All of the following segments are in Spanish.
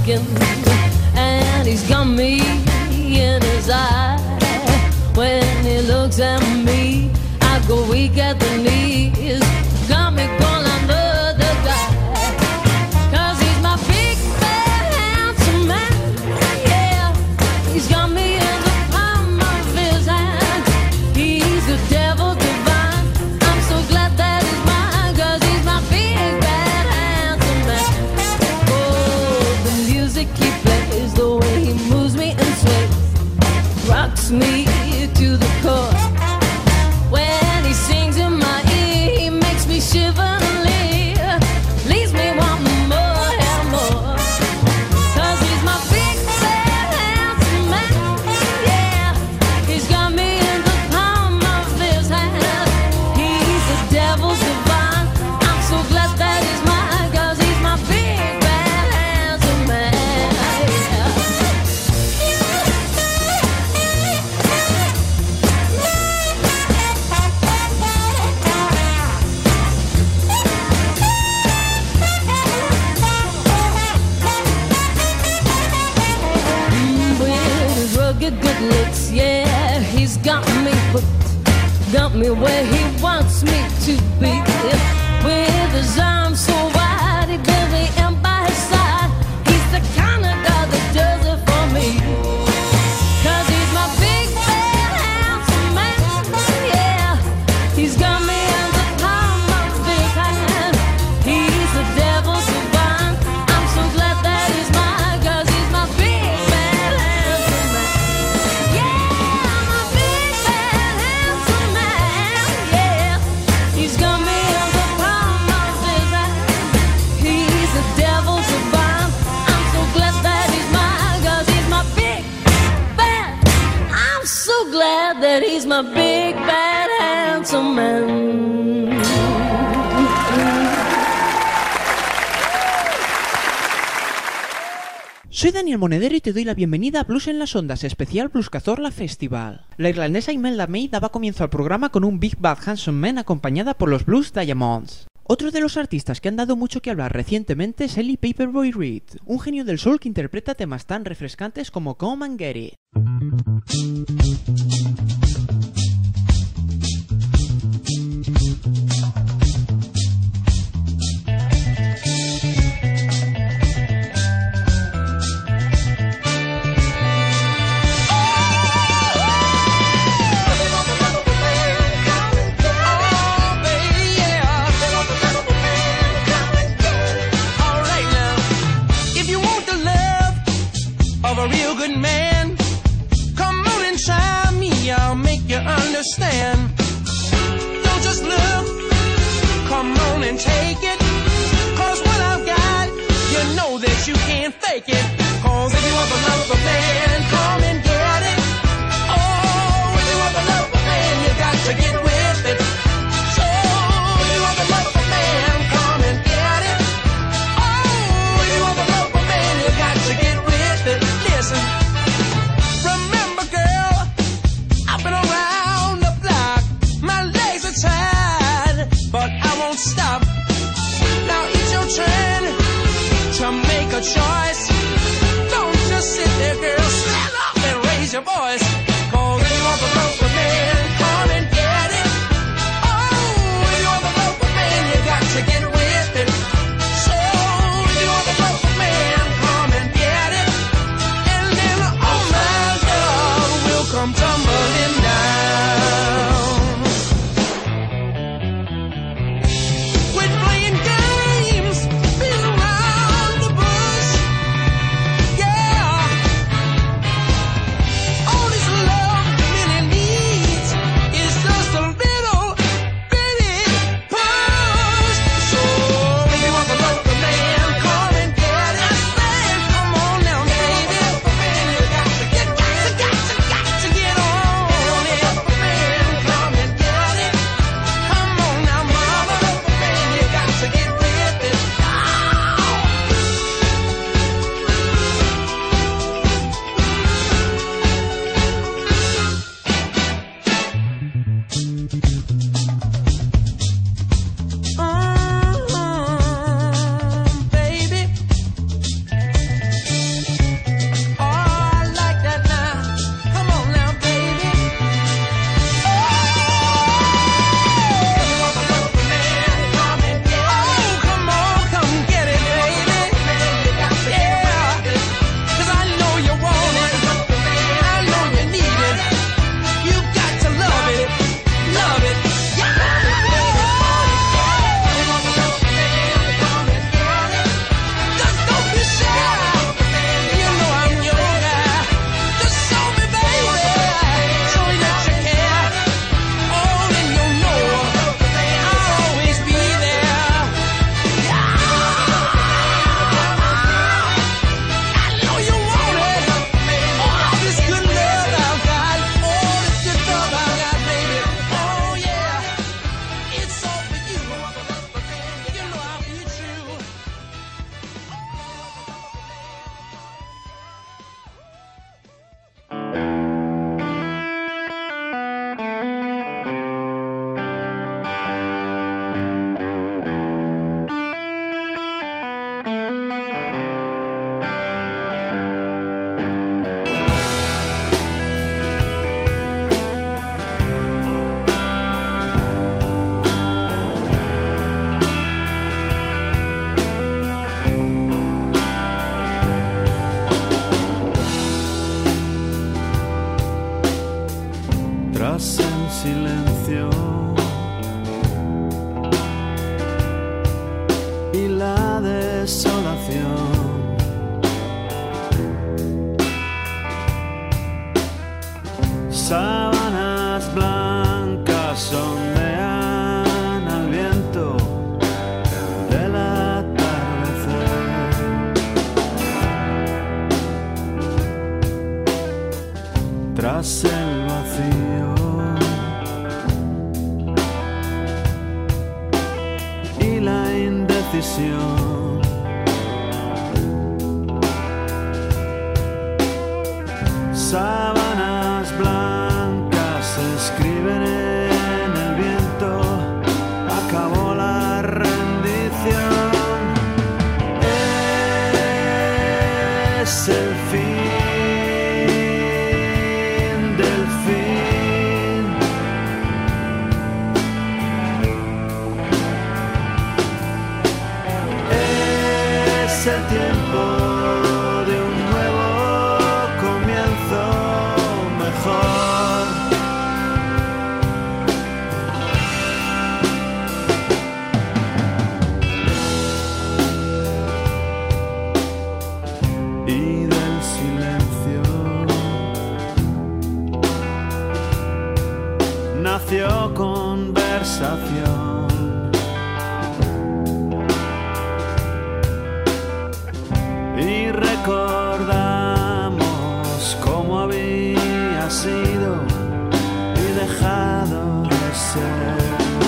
looking, and he's got me in his eye. When he looks at me, I go weak at the knees. Got me going another guy, 'cause he's my big bad handsome man. Yeah, he's got me in the palm of his hand. He's the devil divine. I'm so glad that he's mine, 'cause he's my big bad handsome man. Oh, the music he plays, the way he moves me and sways, rocks me to the core. When he sings in my ear, he makes me shiver and live, leaves me wanting more and more. 'Cause he's my big bad handsome man. Yeah, he's got me in the palm of his hand. He's the devil's divine. I'm so glad that he's mine, 'cause he's my big bad handsome man. Yeah. With his rugged good looks, yeah, he's got me hooked, got me where he wants me to be. With his arms so wide, he built me in by his side. He's the kind of guy that does it for me, 'cause he's my big bad handsome man. Yeah, he's got me in the palm of his hand. He's the devil's divine. I'm so glad that he's mine, 'cause he's my big bad handsome man. Yeah, my big bad handsome man. Yeah, he's got me in the palm of his hand. He's the devil's divine. I'm so glad that he's mine, 'cause he's my big bad. I'm so glad that he's my big bad handsome man. Soy Daniel Monedero y te doy la bienvenida a Blues en las Ondas, especial Blues Cazorla Festival. La irlandesa Imelda May daba comienzo al programa con un Big Bad Handsome Man acompañada por los Blues Diamonds. Otro de los artistas que han dado mucho que hablar recientemente es Ellie Paperboy Reed, un genio del soul que interpreta temas tan refrescantes como Come and Get It. A real good man, come on and try me, I'll make you understand. Don't just look, come on and take it, 'cause what I've got, you know that you can't fake it. 'Cause if you want the love of a man, come and get it. Oh, if you want the love of a man, you got to get with it. So, if you want the love of a man, come and get it. Oh, if you want the love of a man, you got to get with it. Listen, remember girl, I've been around the block. My legs are tired, but I won't stop. Now it's your turn to make a choice. Don't just sit there, girl, stand up and raise your voice. 'Cause if you want the love of a man, come and get it. Oh, if you want the love of a man, you got to get with it. So, if you want the love of a man, come and get it. And then all my love will come tumbling down. Quit playing games, being around the bush. ilusión. Sábanas blancas se escriben en el viento, acabó la rendición. Es el fin del fin. Es el tiempo de un nuevo comienzo mejor. Y del silencio nació conversación. Y recordamos cómo había sido y dejado de ser.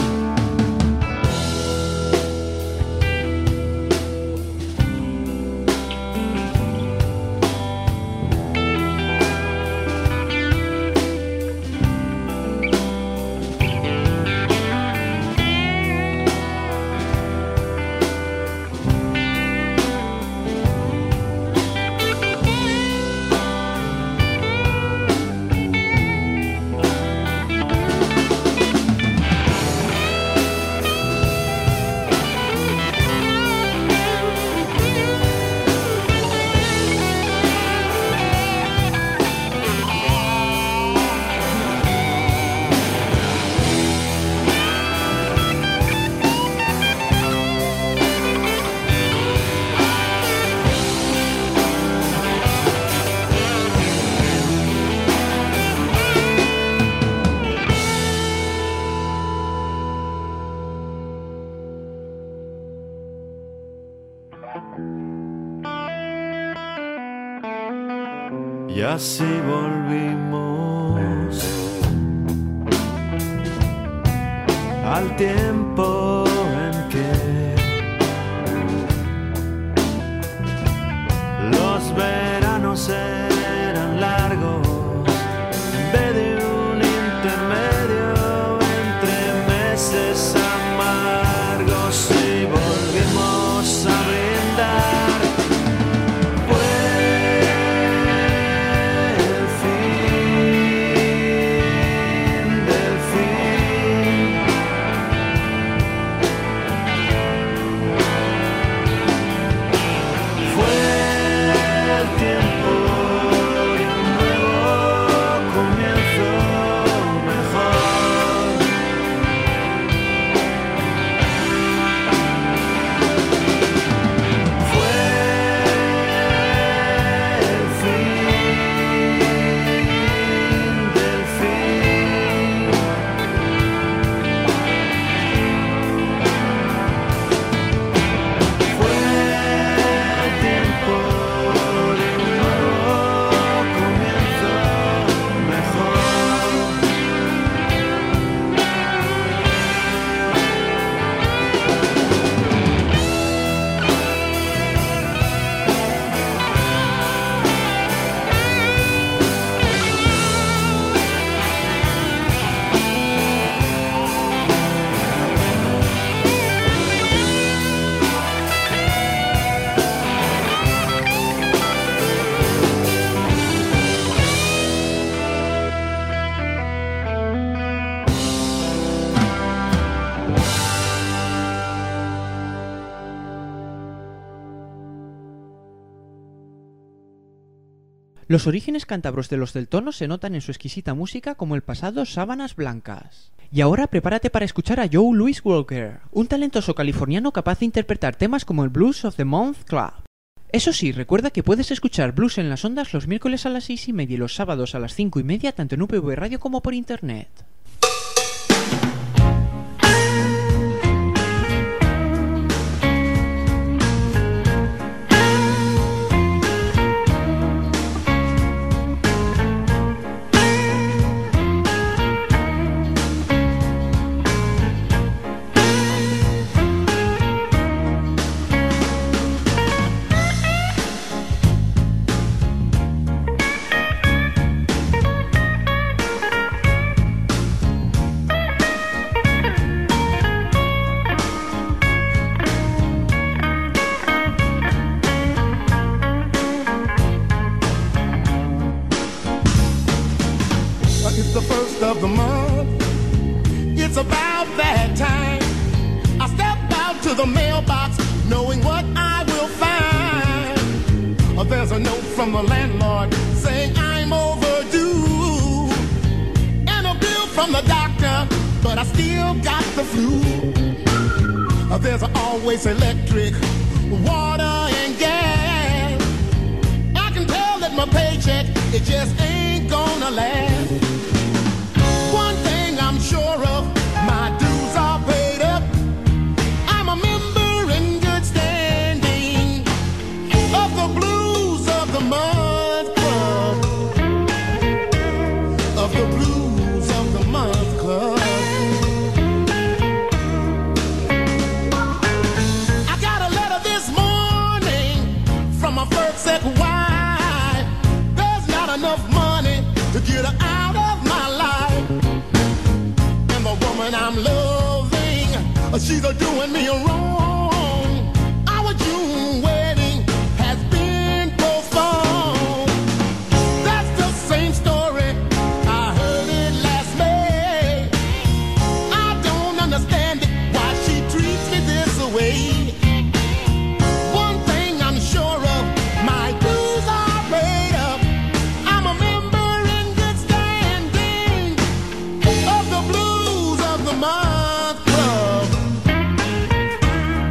Y así volvimos al tiempo en que los veranos eran largos en vez de un intermedio entre meses amargos, y volvimos a brindar. Los orígenes cántabros de los del tono se notan en su exquisita música como el pasado Sábanas Blancas. Y ahora prepárate para escuchar a Joe Louis Walker, un talentoso californiano capaz de interpretar temas como el Blues of the Month Club. Eso sí, recuerda que puedes escuchar Blues en las Ondas los miércoles a las 6:30 y los sábados a las 5:30 tanto en UPV Radio como por internet. to the mailbox, knowing what I will find. There's a note from the landlord saying I'm overdue, and a bill from the doctor, but I still got the flu. There's always electric, water, and gas. I can tell that my paycheck, it just ain't gonna last. One thing I'm sure of, my dues are paid up. I'm a member in good standing of the Blues of the Month Club. Of the Blues of the Month Club. I got a letter this morning from my first wife. There's not enough money to get her out of my life. And the woman I'm loving, she's doing me wrong. Our June wedding has been postponed. That's the same story, I heard it last May. I don't understand it, why she treats me this way. One thing I'm sure of, my dues are paid up. I'm a member in good standing of the Blues of the Month Club.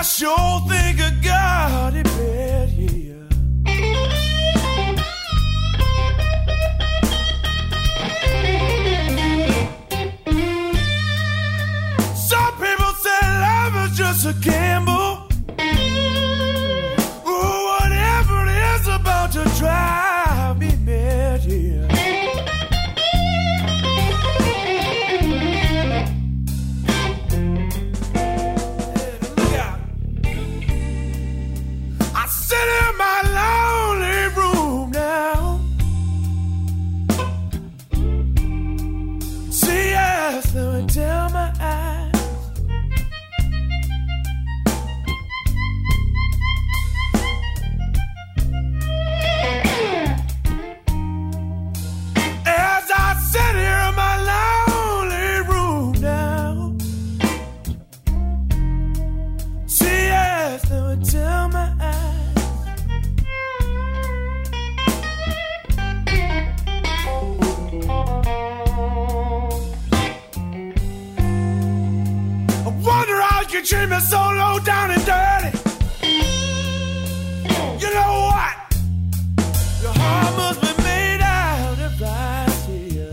sure think I got it bad, yeah. Some people say love is just a gamble. Ooh, whatever it is about to drive me mad, yeah. Sit in my lonely room now. See us flowing down my eyes. As I sit here in my lonely room now. See us flowing down my eyes. You treat me so low down and dirty. You know what? Your heart must be made out of ice here.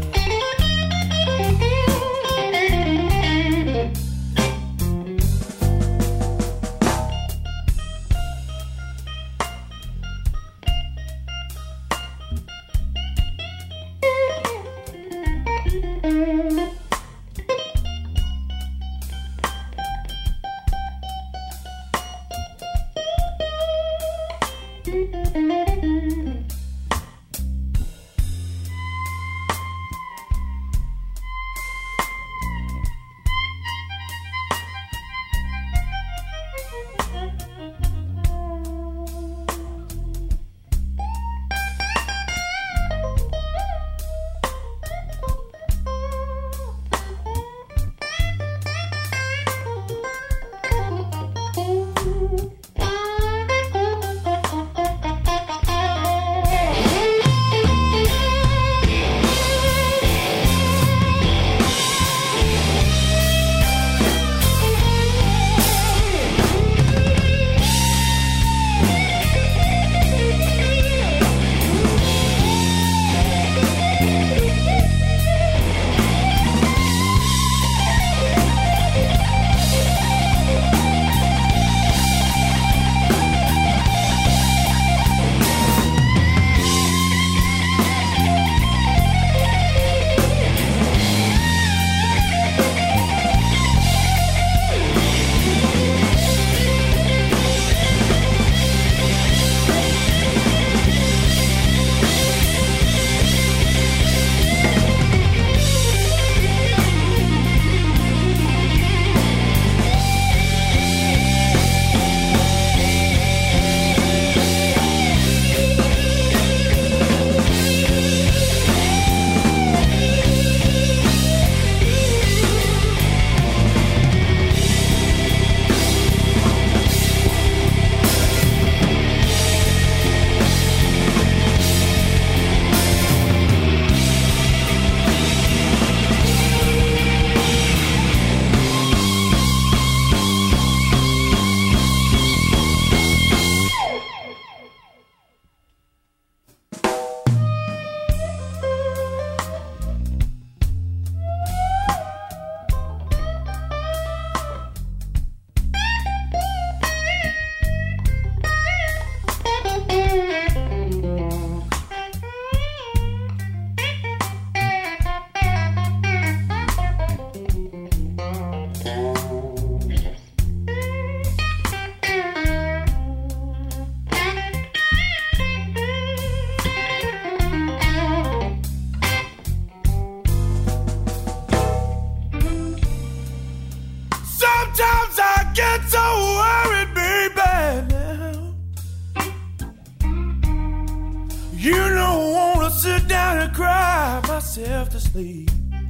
cry myself to sleep.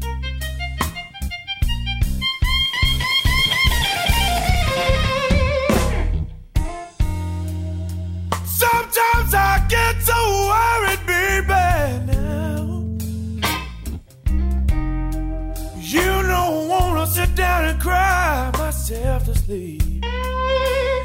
Sometimes I get so worried, baby, now. You don't wanna sit down and cry myself to sleep.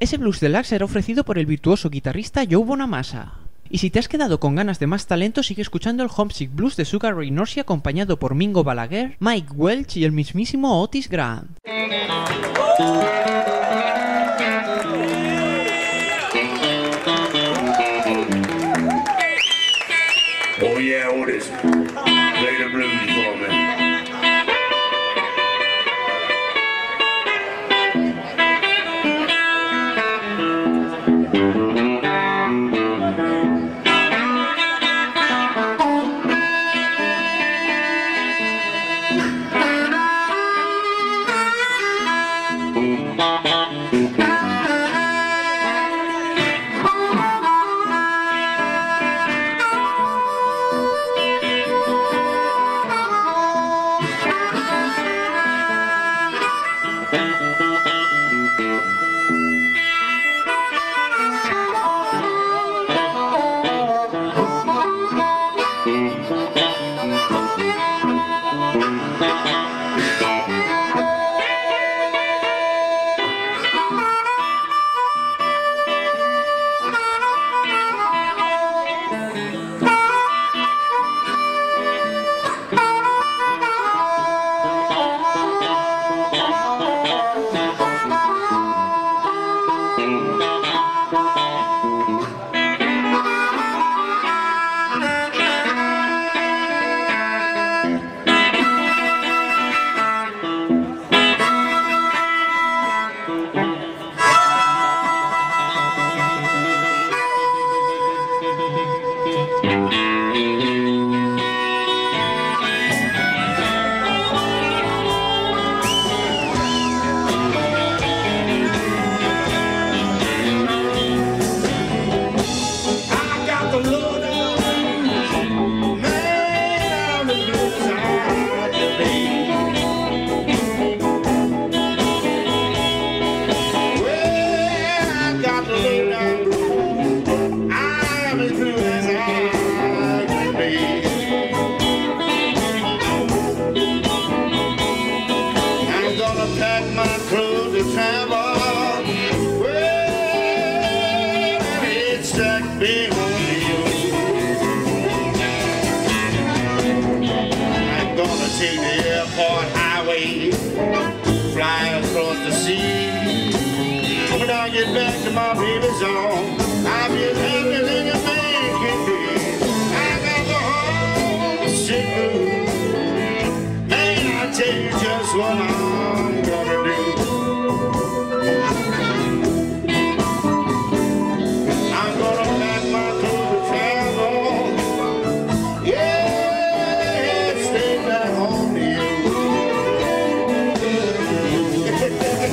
Ese blues deluxe será ofrecido por el virtuoso guitarrista Joe Bonamassa. Y si te has quedado con ganas de más talento, sigue escuchando el Homesick Blues de Sugar Ray Norsi acompañado por Mingo Balaguer, Mike Welch y el mismísimo Otis Grant. Oh yeah, Otis, play the blues for me.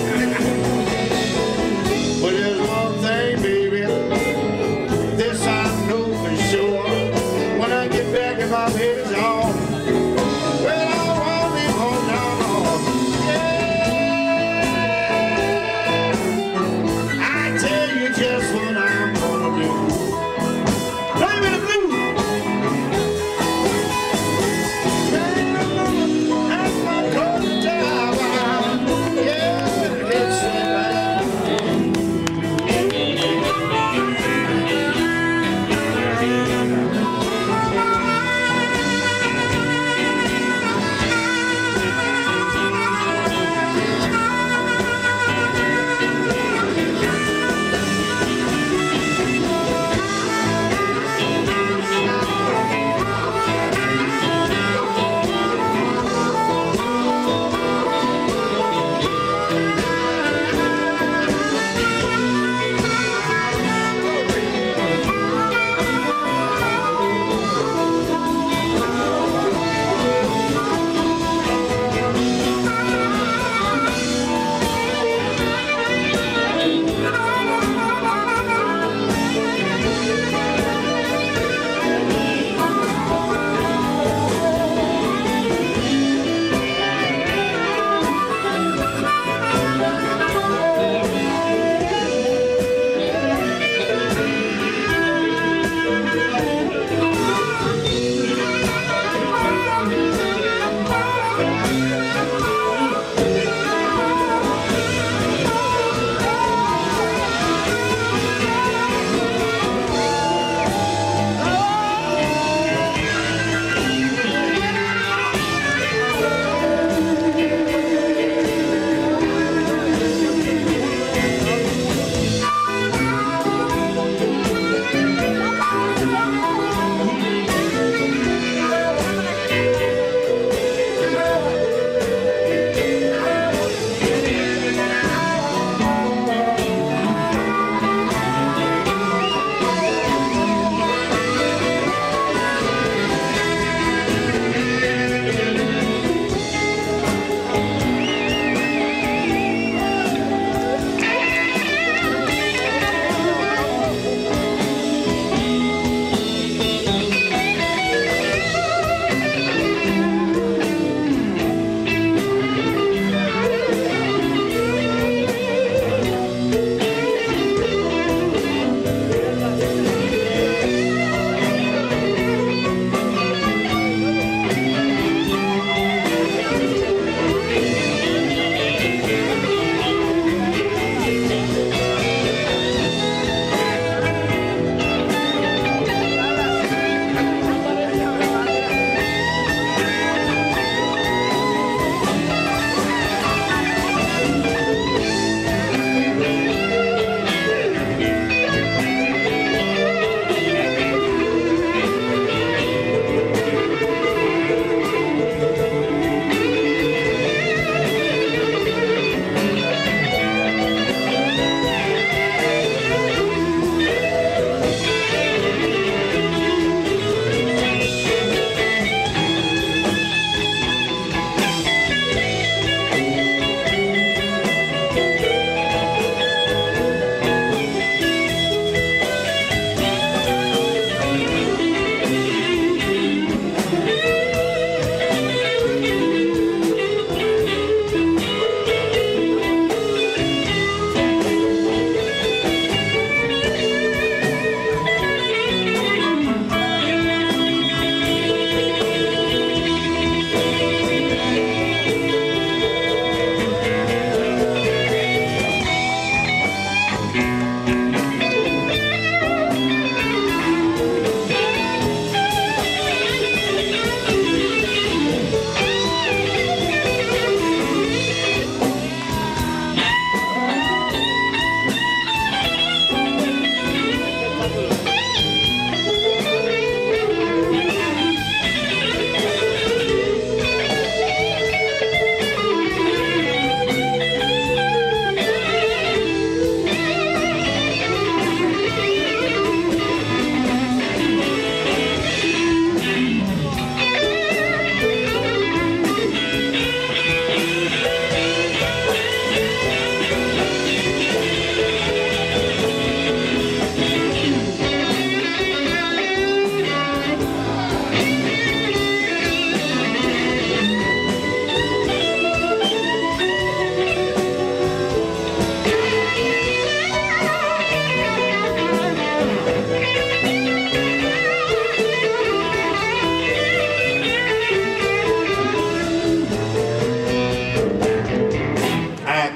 This time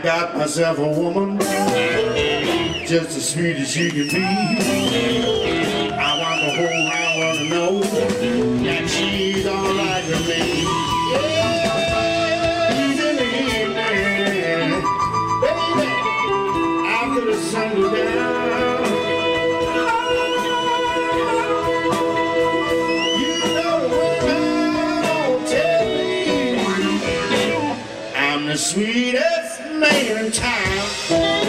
got myself a woman, just as sweet as she can be. I want the whole round world to know that she's alright with me. Yeah, easy evening, baby, after the sun goes down. You know the woman tell me I'm the sweetest man in town.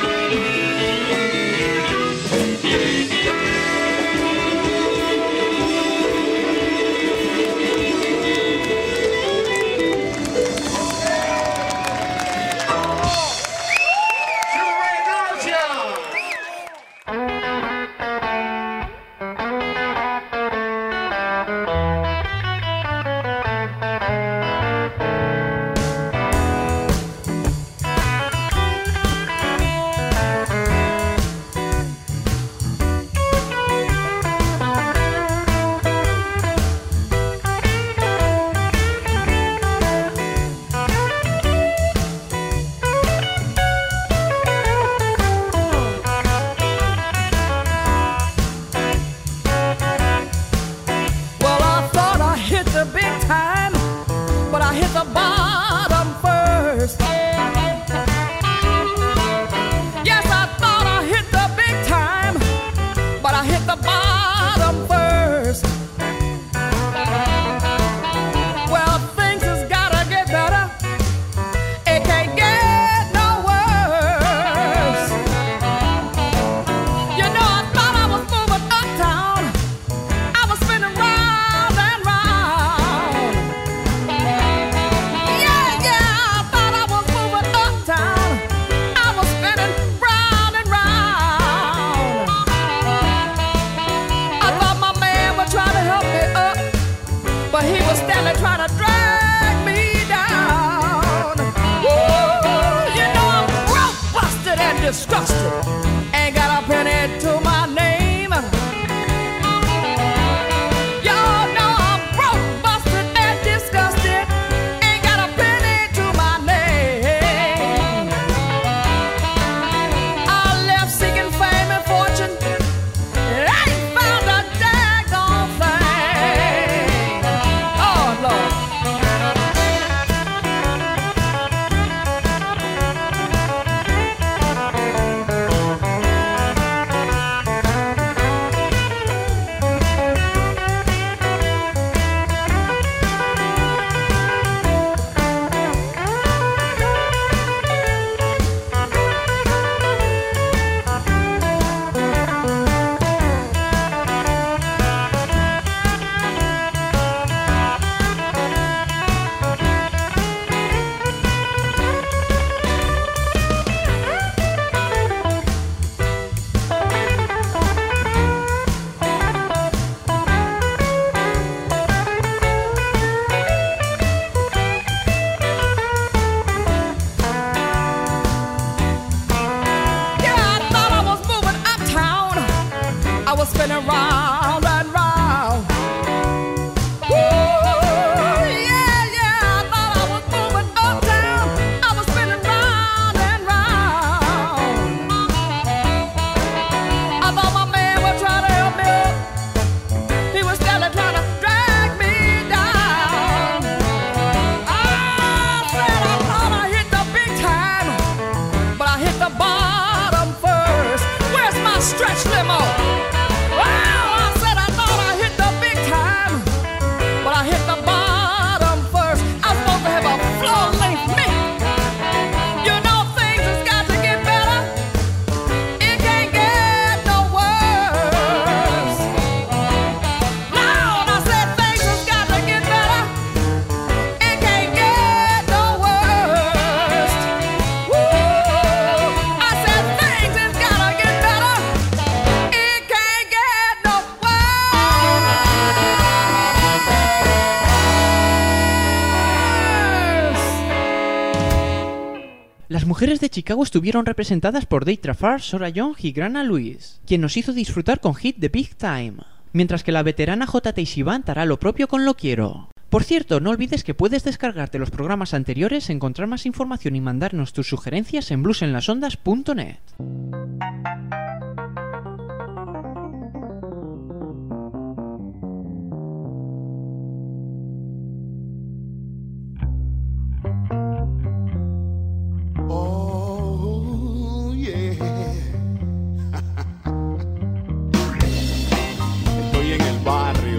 Disgusted, ain't got a penny to my name. Y'all know I'm broke, busted, and disgusted, ain't got a penny to my name. I left seeking fame and fortune, and I ain't found a daggone thing. Oh Lord. Spinning round and round. Ooh, yeah, yeah, I thought I was moving uptown. I was spinning round and round. I thought my man was trying to help me up. He was steadily trying to drag me down. I said I thought I hit the big time, but I hit the bottom first. Where's my stretch limo? Las mujeres de Chicago estuvieron representadas por Dave Trafar, Sora Young y Grana Lewis, quien nos hizo disfrutar con Hit the Big Time, mientras que la veterana J. Sivan hará lo propio con Lo Quiero. Por cierto, no olvides que puedes descargarte los programas anteriores, encontrar más información y mandarnos tus sugerencias en bluesenlasondas.net. Oh, yeah. Estoy en el barrio.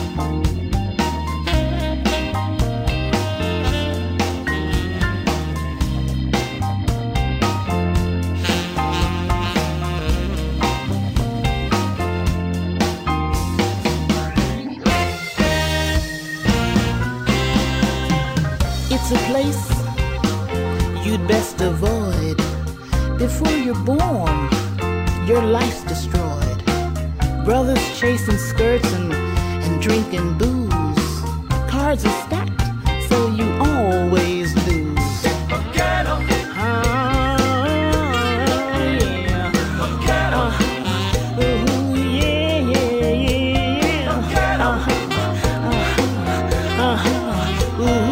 It's a place you'd best avoid. Before you're born, your life's destroyed. Brothers chasing skirts and drinking booze. Cards are stacked, so you always lose. Forget 'em. Yeah. Forget 'em. Ooh, yeah, yeah, yeah. Forget 'em. Ooh.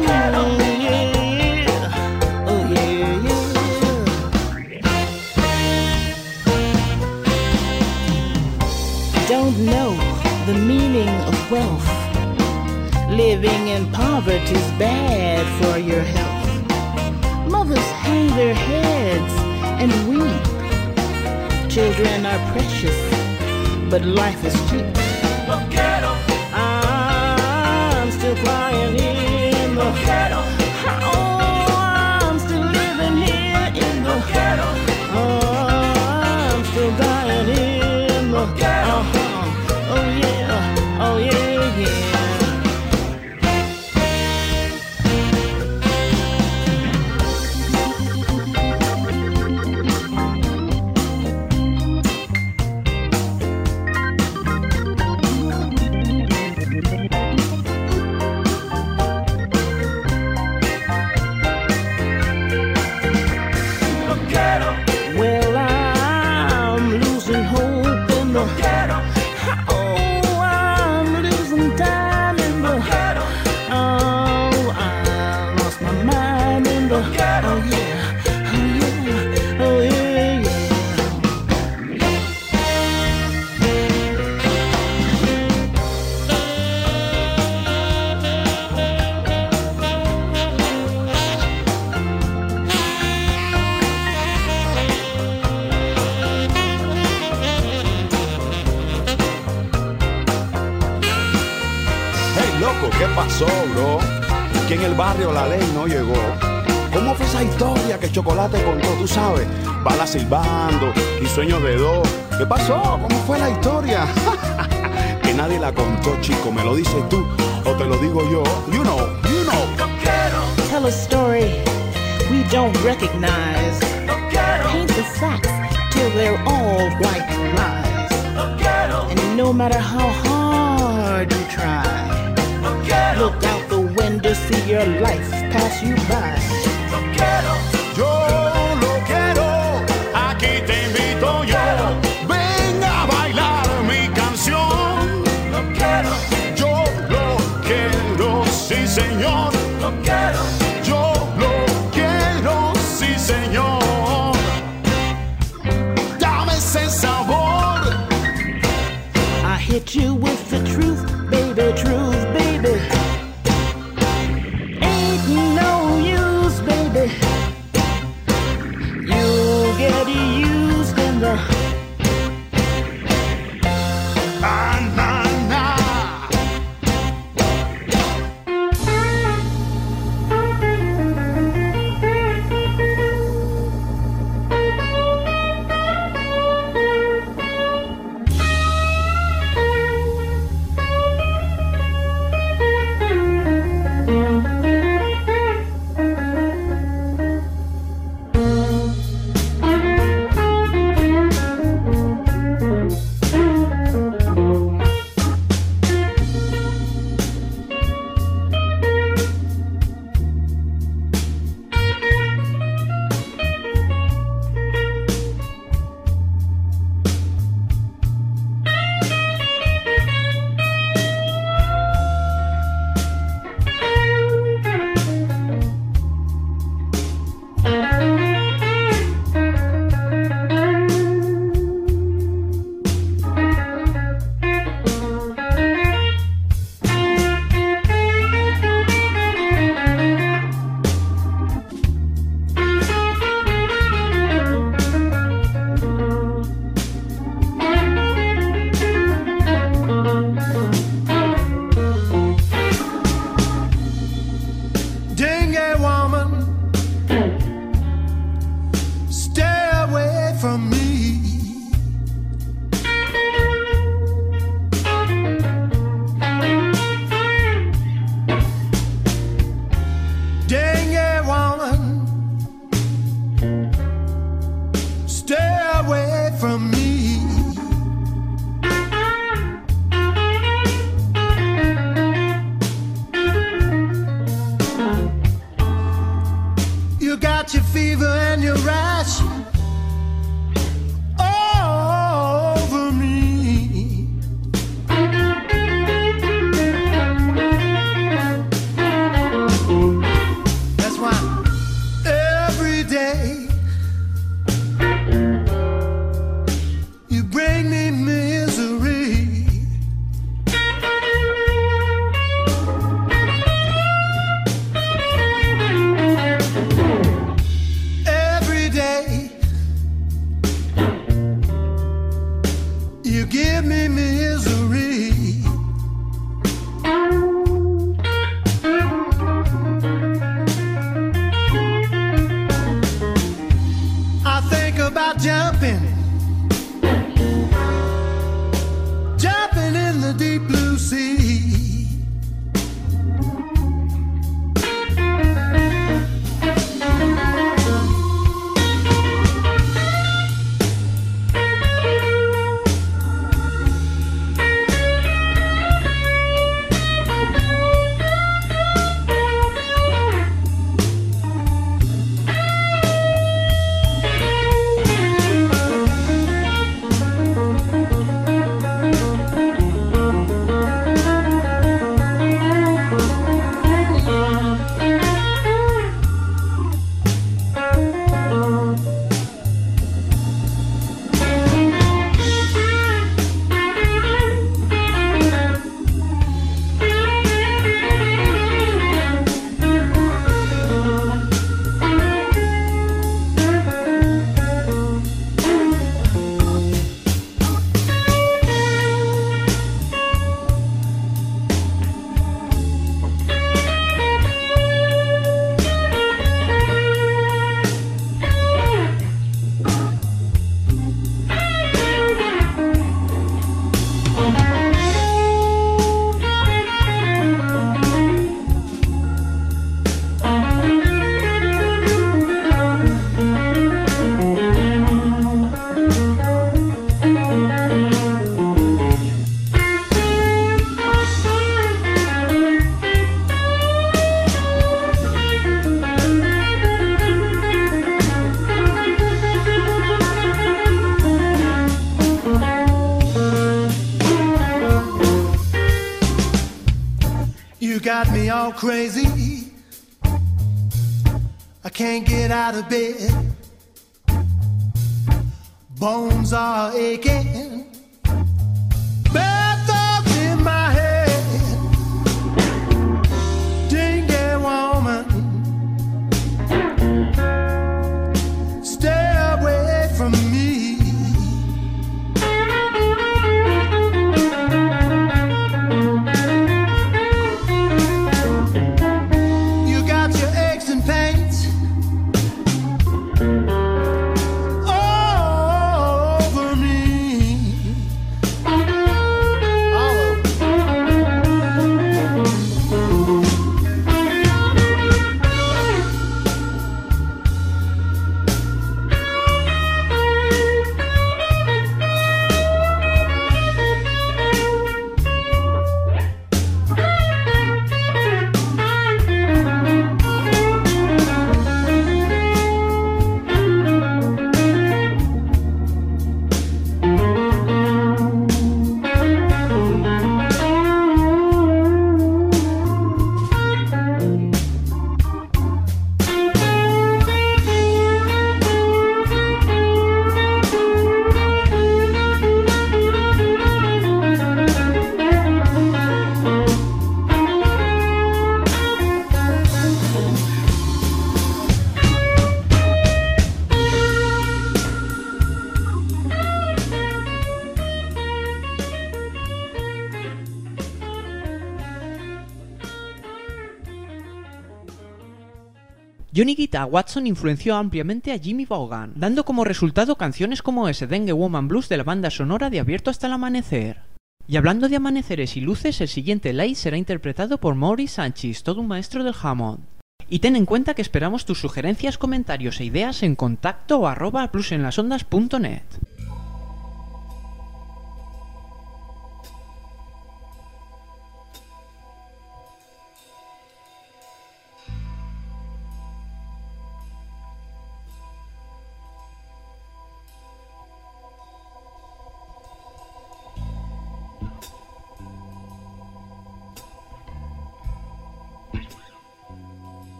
Don't know the meaning of wealth. Living in poverty's bad for your health. Mothers hang their heads and weep. Children are precious, but life is cheap. Forget 'em. I'm still crying in the ghetto. Oh, I'm still living here in the ghetto. Oh, I'm still dying in the ghetto. Oh yeah, oh yeah, yeah. Well, I'm losing hope in the ghetto. Oh, I'm losing time in the ghetto. Oh, I lost my mind in the ghetto. Oh yeah, oh yeah, oh yeah, yeah. Loco, ¿qué pasó, bro? Que en el barrio la ley no llegó. ¿Cómo fue esa historia que Chocolate contó? Tú sabes, balas silbando y sueños de dos. ¿Qué pasó? ¿Cómo fue la historia? Que nadie la contó, chico. ¿Me lo dices tú o te lo digo yo? You know. Tell a story we don't recognize. Paint the facts till they're all white lies. And no matter how hard you try, look out the window, see your life pass you by. Yo lo quiero, aquí te invito yo. Venga a bailar mi canción. Yo lo quiero, sí señor. Yo lo quiero, sí señor. Dame ese sabor. I hit you with the truth, baby, baby. Ain't no use, baby. You get used in the dingy woman, stay away from me. You got your fever and your rash all over me. That's why every day you bring me misery. Every day you give me misery. I think about jumping in the deep blue sea. You got me all crazy. I can't get out of bed. Bones are aching. Bad thoughts in my head. Dingy woman, stay away from me. You got your aches and pains all over me. All over. Johnny Guitar Watson influenció ampliamente a Jimmy Vaughan, dando como resultado canciones como ese Dengue Woman Blues de la banda sonora de Abierto hasta el amanecer. Y hablando de amaneceres y luces, el siguiente Light será interpretado por Maurice Sánchez, todo un maestro del Hammond. Y ten en cuenta que esperamos tus sugerencias, comentarios e ideas en contacto@bluesenlasondas.net.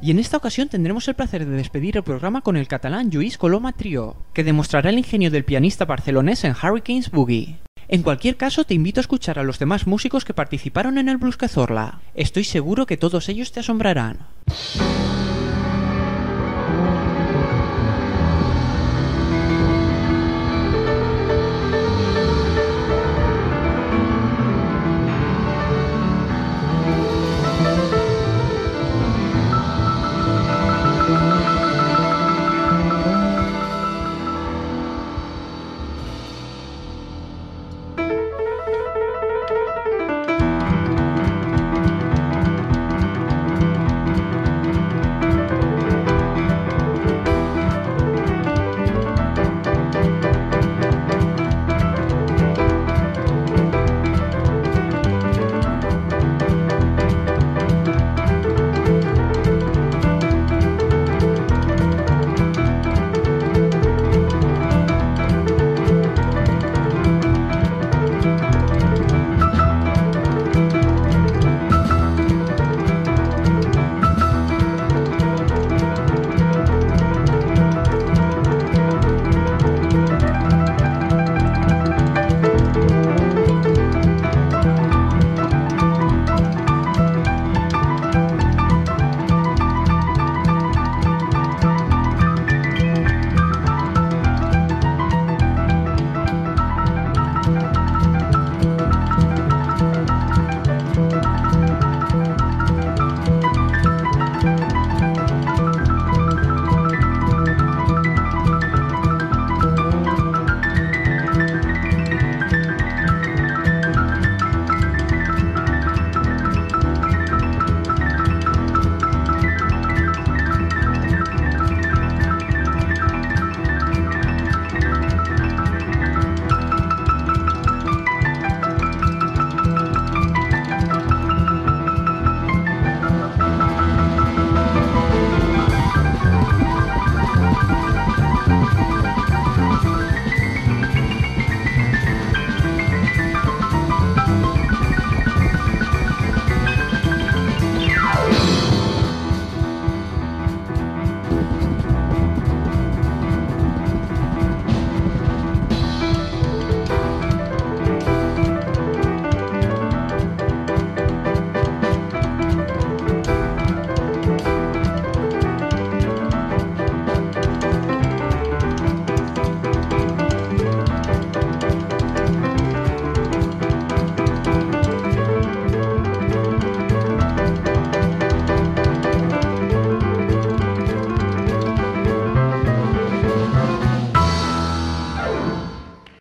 Y en esta ocasión tendremos el placer de despedir el programa con el catalán Lluís Coloma Trio, que demostrará el ingenio del pianista barcelonés en Hurricanes Boogie. En cualquier caso, te invito a escuchar a los demás músicos que participaron en el Blues Cazorla. Estoy seguro que todos ellos te asombrarán.